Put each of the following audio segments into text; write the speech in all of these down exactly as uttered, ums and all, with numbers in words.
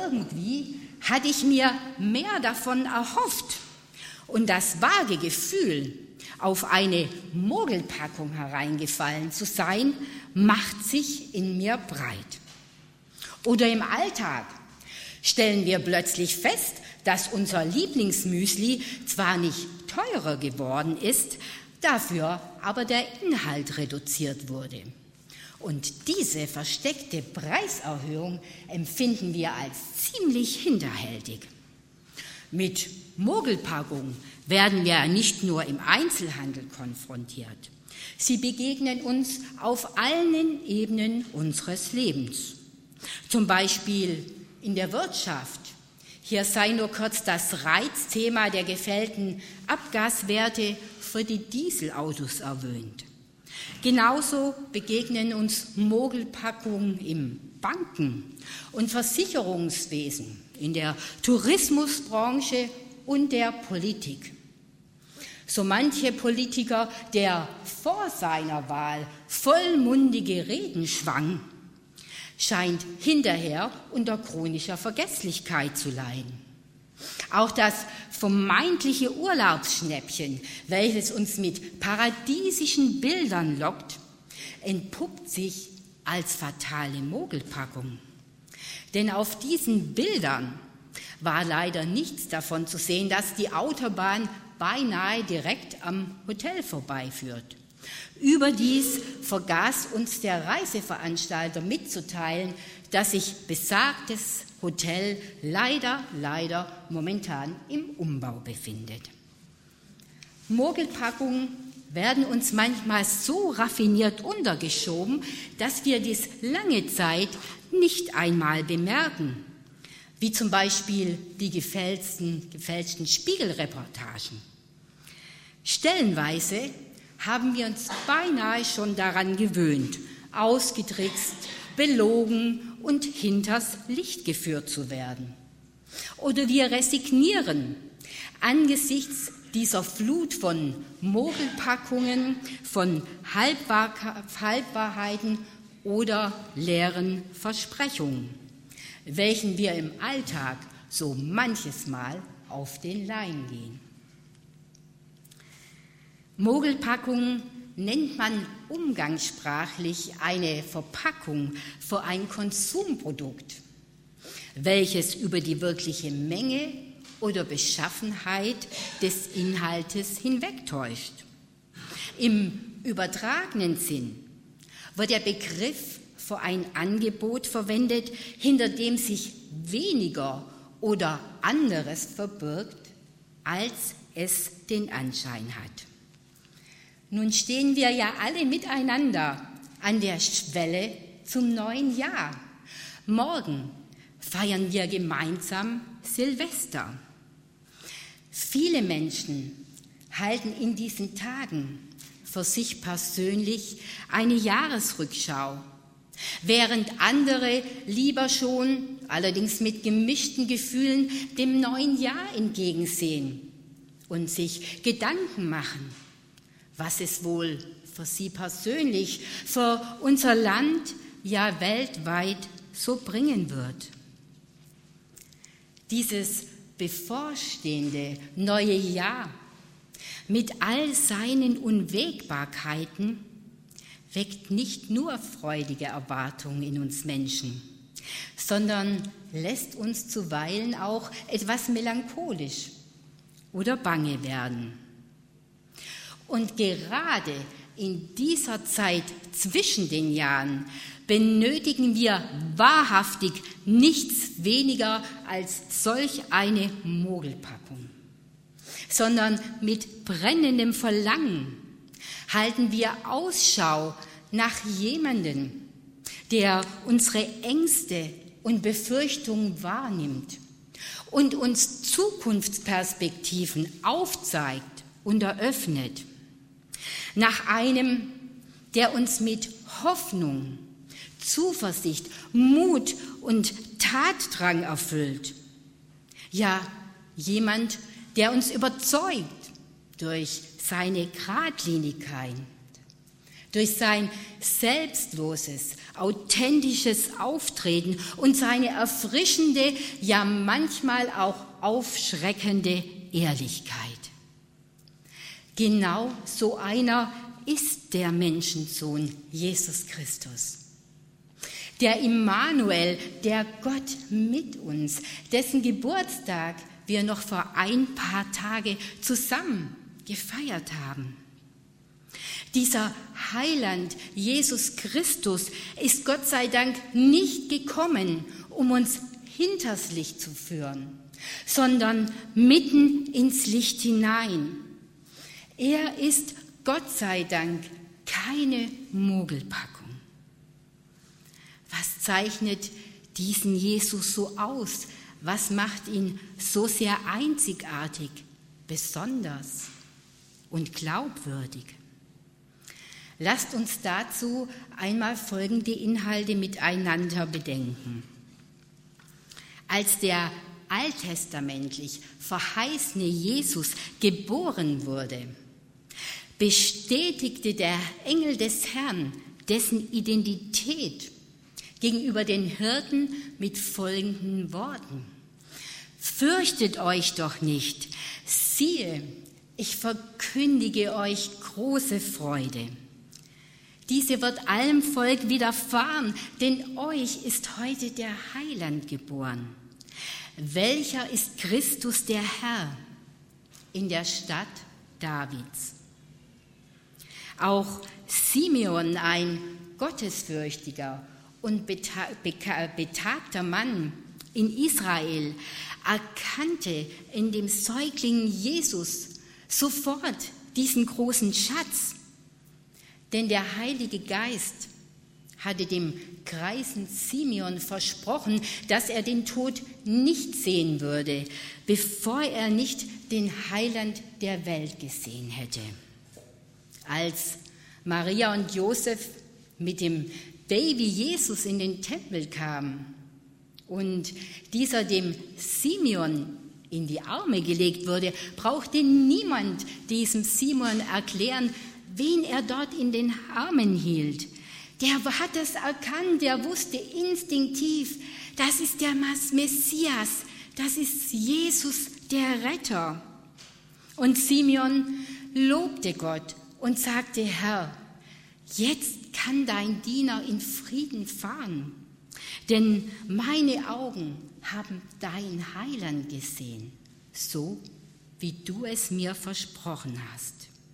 irgendwie hatte ich mir mehr davon erhofft. Und das vage Gefühl, auf eine Mogelpackung hereingefallen zu sein, macht sich in mir breit. Oder im Alltag stellen wir plötzlich fest, dass unser Lieblingsmüsli zwar nicht teurer geworden ist, dafür aber der Inhalt reduziert wurde. Und diese versteckte Preiserhöhung empfinden wir als ziemlich hinterhältig. Mit Mogelpackungen werden wir nicht nur im Einzelhandel konfrontiert. Sie begegnen uns auf allen Ebenen unseres Lebens. Zum Beispiel in der Wirtschaft. Hier sei nur kurz das Reizthema der gefällten Abgaswerte für die Dieselautos erwähnt. Genauso begegnen uns Mogelpackungen im Banken- und Versicherungswesen, in der Tourismusbranche und der Politik. So manche Politiker, der vor seiner Wahl vollmundige Reden schwang, scheint hinterher unter chronischer Vergesslichkeit zu leiden. Auch das vermeintliche Urlaubsschnäppchen, welches uns mit paradiesischen Bildern lockt, entpuppt sich als fatale Mogelpackung. Denn auf diesen Bildern war leider nichts davon zu sehen, dass die Autobahn beinahe direkt am Hotel vorbeiführt. Überdies vergaß uns der Reiseveranstalter mitzuteilen, dass sich besagtes Hotel leider, leider momentan im Umbau befindet. Mogelpackungen werden uns manchmal so raffiniert untergeschoben, dass wir dies lange Zeit nicht einmal bemerken, wie zum Beispiel die gefälschten, gefälschten Spiegelreportagen. Stellenweise haben wir uns beinahe schon daran gewöhnt, ausgetrickst, belogen und hinters Licht geführt zu werden. Oder wir resignieren angesichts dieser Flut von Mogelpackungen, von Halbwahr- Halbwahrheiten oder leeren Versprechungen, welchen wir im Alltag so manches Mal auf den Leim gehen. Mogelpackungen nennt man umgangssprachlich eine Verpackung für ein Konsumprodukt, welches über die wirkliche Menge oder Beschaffenheit des Inhaltes hinwegtäuscht. Im übertragenen Sinn wird der Begriff für ein Angebot verwendet, hinter dem sich weniger oder anderes verbirgt, als es den Anschein hat. Nun stehen wir ja alle miteinander an der Schwelle zum neuen Jahr. Morgen feiern wir gemeinsam Silvester. Viele Menschen halten in diesen Tagen für sich persönlich eine Jahresrückschau, während andere lieber schon, allerdings mit gemischten Gefühlen, dem neuen Jahr entgegensehen und sich Gedanken machen, was es wohl für sie persönlich, für unser Land, ja weltweit so bringen wird. Dieses bevorstehende neue Jahr mit all seinen Unwägbarkeiten weckt nicht nur freudige Erwartungen in uns Menschen, sondern lässt uns zuweilen auch etwas melancholisch oder bange werden. Und gerade in dieser Zeit zwischen den Jahren benötigen wir wahrhaftig nichts weniger als solch eine Mogelpackung, sondern mit brennendem Verlangen halten wir Ausschau nach jemandem, der unsere Ängste und Befürchtungen wahrnimmt und uns Zukunftsperspektiven aufzeigt und eröffnet. Nach einem, der uns mit Hoffnung, Zuversicht, Mut und Tatdrang erfüllt. Ja, jemand, der uns überzeugt durch seine Geradlinigkeit, Durch sein selbstloses, authentisches Auftreten und seine erfrischende, ja manchmal auch aufschreckende Ehrlichkeit. Genau so einer ist der Menschensohn Jesus Christus. Der Immanuel, der Gott mit uns, dessen Geburtstag wir noch vor ein paar Tagen zusammen gefeiert haben. Dieser Heiland, Jesus Christus, ist Gott sei Dank nicht gekommen, um uns hinters Licht zu führen, sondern mitten ins Licht hinein. Er ist Gott sei Dank keine Mogelpackung. Was zeichnet diesen Jesus so aus? Was macht ihn so sehr einzigartig, besonders und glaubwürdig? Lasst uns dazu einmal folgende Inhalte miteinander bedenken. Als der alttestamentlich verheißene Jesus geboren wurde, bestätigte der Engel des Herrn dessen Identität gegenüber den Hirten mit folgenden Worten: Fürchtet euch doch nicht, siehe, ich verkündige euch große Freude. Diese wird allem Volk widerfahren, denn euch ist heute der Heiland geboren. Welcher ist Christus der Herr in der Stadt Davids? Auch Simeon, ein gottesfürchtiger und betagter Mann in Israel, erkannte in dem Säugling Jesus sofort diesen großen Schatz. Denn der Heilige Geist hatte dem greisen Simeon versprochen, dass er den Tod nicht sehen würde, bevor er nicht den Heiland der Welt gesehen hätte. Als Maria und Josef mit dem Baby Jesus in den Tempel kamen und dieser dem Simeon in die Arme gelegt wurde, brauchte niemand diesem Simeon erklären, wen er dort in den Armen hielt. Der hat es erkannt, der wusste instinktiv, das ist der Messias, das ist Jesus, der Retter. Und Simeon lobte Gott und sagte: Herr, jetzt kann dein Diener in Frieden fahren, denn meine Augen haben dein Heiland gesehen, so wie du es mir versprochen hast.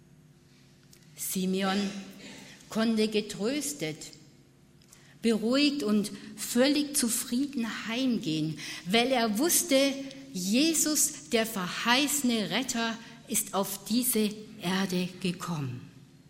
Simeon konnte getröstet, beruhigt und völlig zufrieden heimgehen, weil er wusste, Jesus, der verheißene Retter, ist auf diese Erde gekommen.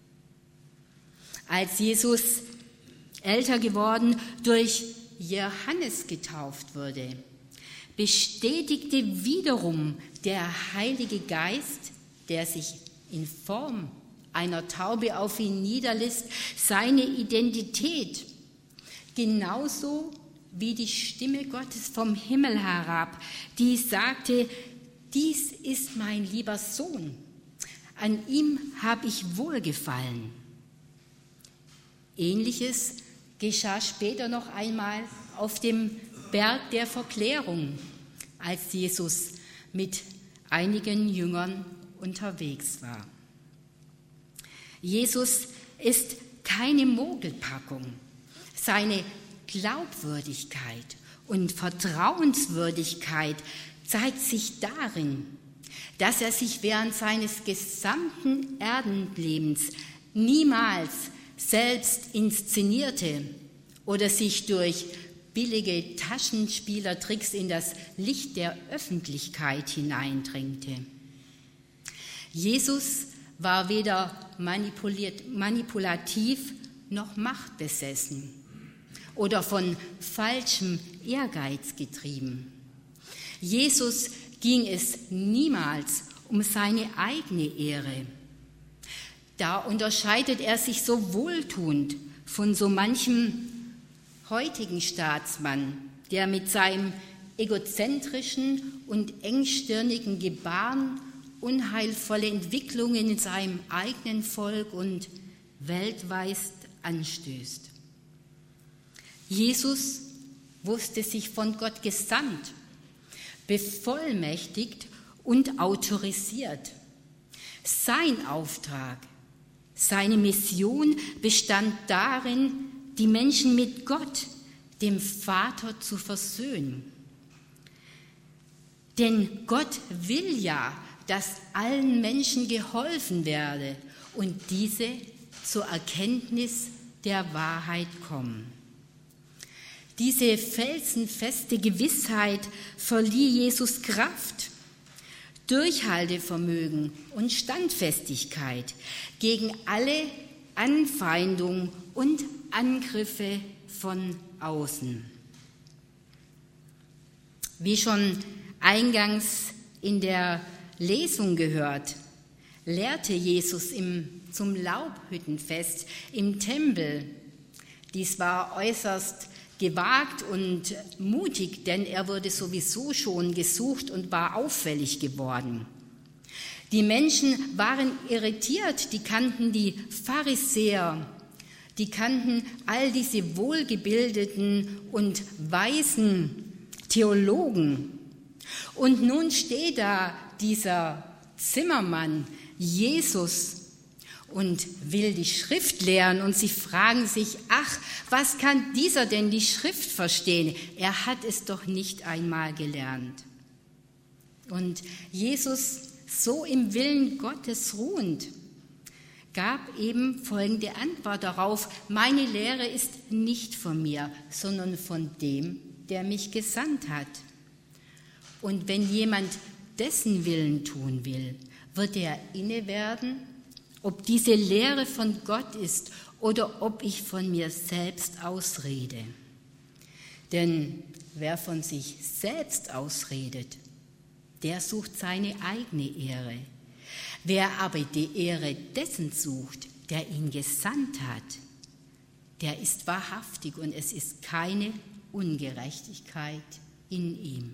Als Jesus älter geworden durch Johannes getauft wurde, bestätigte wiederum der Heilige Geist, der sich in Form einer Taube auf ihn niederlässt, seine Identität. Genauso wie die Stimme Gottes vom Himmel herab, die sagte: Dies ist mein lieber Sohn, an ihm habe ich Wohlgefallen. Ähnliches geschah später noch einmal auf dem Berg der Verklärung, als Jesus mit einigen Jüngern unterwegs war. Jesus ist keine Mogelpackung. Seine Glaubwürdigkeit und Vertrauenswürdigkeit zeigt sich darin, dass er sich während seines gesamten Erdenlebens niemals selbst inszenierte oder sich durch billige Taschenspielertricks in das Licht der Öffentlichkeit hineindrängte. Jesus war weder manipuliert, manipulativ noch machtbesessen oder von falschem Ehrgeiz getrieben. Jesus ging es niemals um seine eigene Ehre. Da unterscheidet er sich so wohltuend von so manchem heutigen Staatsmann, der mit seinem egozentrischen und engstirnigen Gebaren unheilvolle Entwicklungen in seinem eigenen Volk und weltweit anstößt. Jesus wusste sich von Gott gesandt, bevollmächtigt und autorisiert. Sein Auftrag, seine Mission bestand darin, die Menschen mit Gott, dem Vater, zu versöhnen. Denn Gott will ja, dass allen Menschen geholfen werde und diese zur Erkenntnis der Wahrheit kommen. Diese felsenfeste Gewissheit verlieh Jesus Kraft, Durchhaltevermögen und Standfestigkeit gegen alle Anfeindung und Angriffe von außen. Wie schon eingangs in der Lesung gehört, lehrte Jesus im, zum Laubhüttenfest im Tempel. Dies war äußerst gewagt und mutig, denn er wurde sowieso schon gesucht und war auffällig geworden. Die Menschen waren irritiert, die kannten die Pharisäer, die kannten all diese wohlgebildeten und weisen Theologen. Und nun steht da dieser Zimmermann, Jesus, und will die Schrift lehren, und sie fragen sich, ach, was kann dieser denn die Schrift verstehen? Er hat es doch nicht einmal gelernt. Und Jesus, so im Willen Gottes ruhend, gab eben folgende Antwort darauf: Meine Lehre ist nicht von mir, sondern von dem, der mich gesandt hat. Und wenn jemand dessen Willen tun will, wird er inne werden, ob diese Lehre von Gott ist oder ob ich von mir selbst ausrede. Denn wer von sich selbst ausredet, der sucht seine eigene Ehre. Wer aber die Ehre dessen sucht, der ihn gesandt hat, der ist wahrhaftig und es ist keine Ungerechtigkeit in ihm.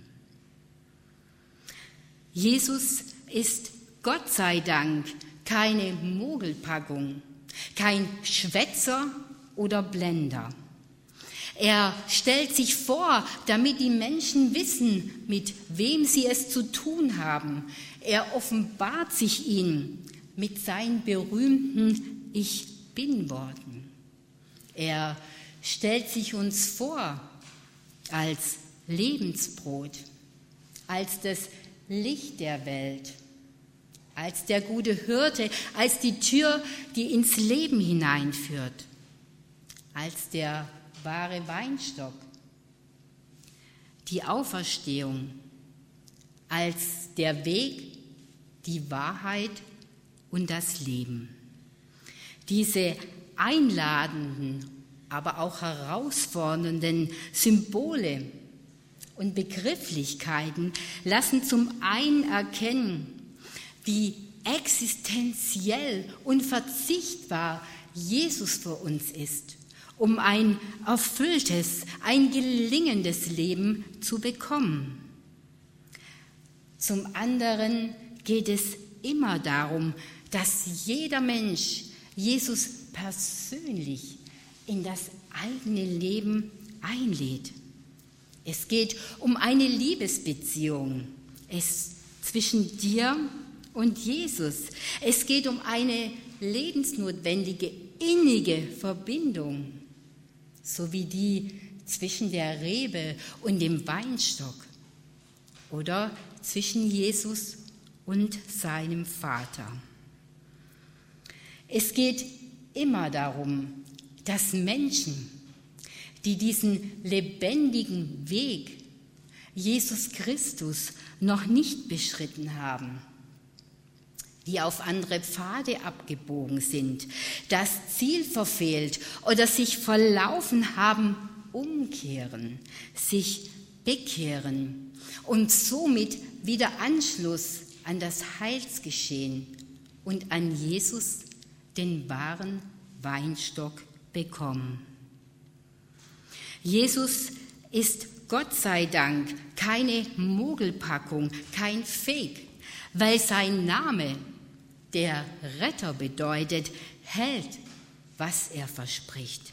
Jesus ist Gott sei Dank keine Mogelpackung, kein Schwätzer oder Blender. Er stellt sich vor, damit die Menschen wissen, mit wem sie es zu tun haben. Er offenbart sich ihnen mit seinen berühmten Ich Bin-Worten. Er stellt sich uns vor als Lebensbrot, als das Licht der Welt, als der gute Hirte, als die Tür, die ins Leben hineinführt, als der wahre Weinstock, die Auferstehung, als der Weg, die Wahrheit und das Leben. Diese einladenden, aber auch herausfordernden Symbole und Begrifflichkeiten lassen zum einen erkennen, wie existenziell und verzichtbar Jesus für uns ist, um ein erfülltes, ein gelingendes Leben zu bekommen. Zum anderen geht es immer darum, dass jeder Mensch Jesus persönlich in das eigene Leben einlädt. Es geht um eine Liebesbeziehung es zwischen dir und Jesus. Es geht um eine lebensnotwendige, innige Verbindung, so wie die zwischen der Rebe und dem Weinstock oder zwischen Jesus und seinem Vater. Es geht immer darum, dass Menschen, die diesen lebendigen Weg Jesus Christus noch nicht beschritten haben, die auf andere Pfade abgebogen sind, das Ziel verfehlt oder sich verlaufen haben, umkehren, sich bekehren und somit wieder Anschluss an das Heilsgeschehen und an Jesus, den wahren Weinstock, bekommen. Jesus ist Gott sei Dank keine Mogelpackung, kein Fake, weil sein Name, der Retter bedeutet, hält was er verspricht.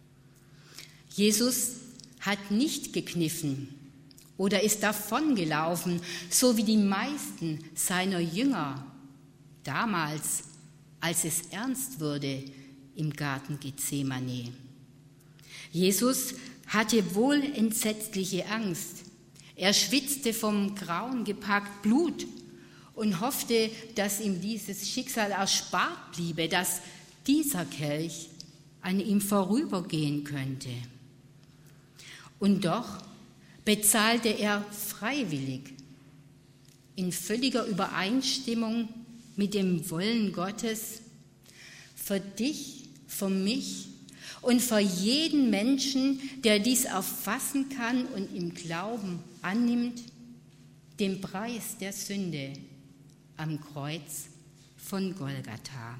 Jesus hat nicht gekniffen oder ist davongelaufen, so wie die meisten seiner Jünger damals, als es ernst wurde im Garten Gethsemane. Jesus hatte wohl entsetzliche Angst. Er schwitzte vom Grauen gepackt Blut und hoffte, dass ihm dieses Schicksal erspart bliebe, dass dieser Kelch an ihm vorübergehen könnte. Und doch bezahlte er freiwillig, in völliger Übereinstimmung mit dem Wollen Gottes, für dich, für mich und für jeden Menschen, der dies erfassen kann und im Glauben annimmt, den Preis der Sünde am Kreuz von Golgatha.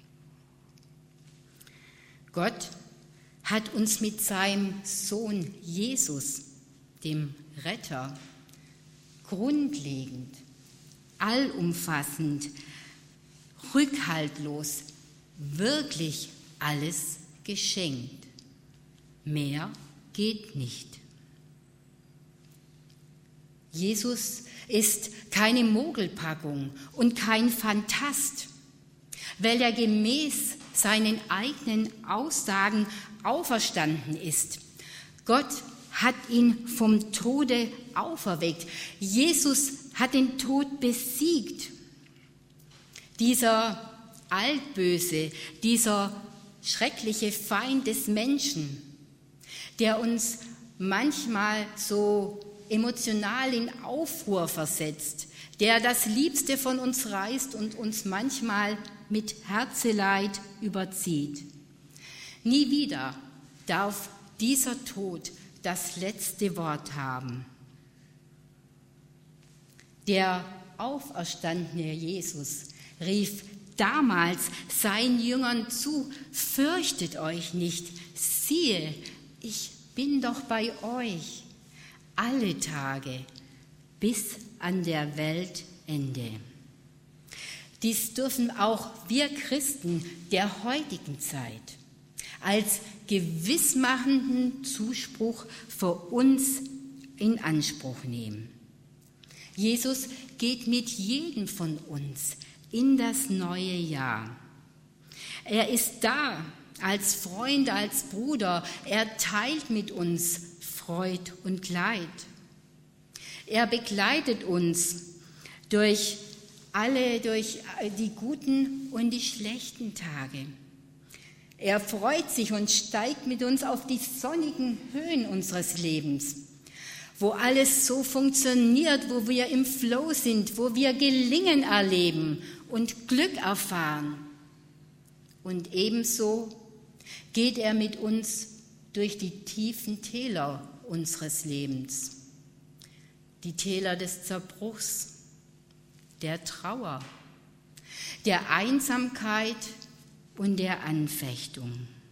Gott hat uns mit seinem Sohn Jesus, dem Retter, grundlegend, allumfassend, rückhaltlos, wirklich alles geschenkt. Mehr geht nicht. Jesus ist keine Mogelpackung und kein Phantast, weil er gemäß seinen eigenen Aussagen auferstanden ist. Gott hat ihn vom Tode auferweckt. Jesus hat den Tod besiegt. Dieser Altböse, dieser schreckliche Feind des Menschen, der uns manchmal so emotional in Aufruhr versetzt, der das Liebste von uns reißt und uns manchmal mit Herzeleid überzieht. Nie wieder darf dieser Tod das letzte Wort haben. Der auferstandene Jesus rief damals seinen Jüngern zu: Fürchtet euch nicht, siehe, ich bin doch bei euch alle Tage bis an der Weltende. Dies dürfen auch wir Christen der heutigen Zeit als gewissmachenden Zuspruch für uns in Anspruch nehmen. Jesus geht mit jedem von uns in das neue Jahr. Er ist da als Freund, als Bruder. Er teilt mit uns Freud und Leid. Er begleitet uns durch alle, durch die guten und die schlechten Tage. Er freut sich und steigt mit uns auf die sonnigen Höhen unseres Lebens, wo alles so funktioniert, wo wir im Flow sind, wo wir Gelingen erleben und Glück erfahren. Und ebenso geht er mit uns durch die tiefen Täler unseres Lebens, die Täler des Zerbruchs, der Trauer, der Einsamkeit und der Anfechtung.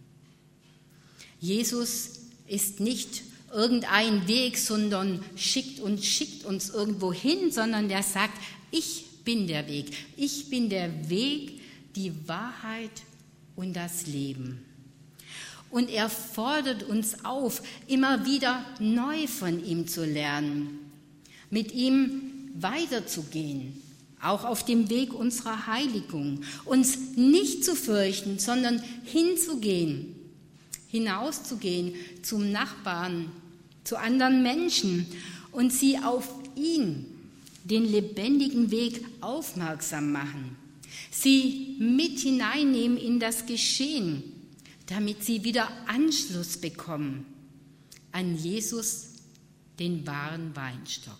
Jesus ist nicht irgendein Weg, sondern schickt und schickt uns irgendwo hin, sondern der sagt: Ich bin der Weg, ich bin der Weg, die Wahrheit und das Leben. Und er fordert uns auf, immer wieder neu von ihm zu lernen, mit ihm weiterzugehen, auch auf dem Weg unserer Heiligung, uns nicht zu fürchten, sondern hinzugehen, hinauszugehen zum Nachbarn, zu anderen Menschen und sie auf ihn, den lebendigen Weg, aufmerksam machen, sie mit hineinnehmen in das Geschehen, damit sie wieder Anschluss bekommen an Jesus, den wahren Weinstock.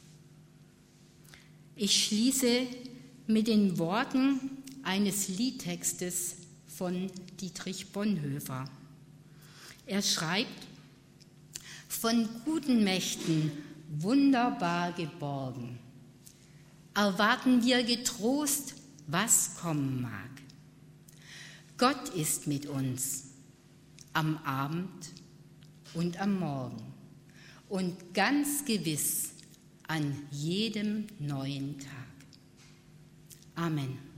Ich schließe mit den Worten eines Liedtextes von Dietrich Bonhoeffer. Er schreibt: Von guten Mächten wunderbar geborgen, erwarten wir getrost, was kommen mag. Gott ist mit uns am Abend und am Morgen und ganz gewiss an jedem neuen Tag. Amen.